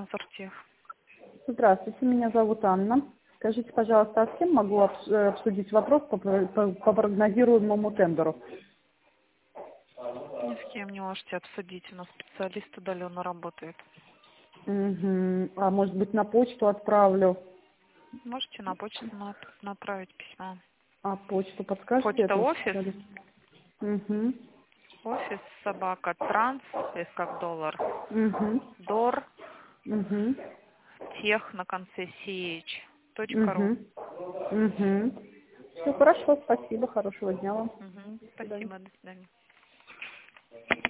Азортех. Здравствуйте, меня зовут Анна. Скажите, пожалуйста, а с кем могу обсудить вопрос по прогнозируемому тендеру? Ни с кем не можете обсудить. У нас специалист удаленно работает. Угу. А может быть, на почту отправлю? Можете на почту направить письмо. А почту подскажете? Почта Этого офис. специалиста? Угу. Офис собака транс, S как доллар. Угу. Дор, Угу. тех на конце ch.ru. Угу. Угу. Все хорошо, спасибо, хорошего дня вам. Угу. До свидания. Спасибо, до свидания.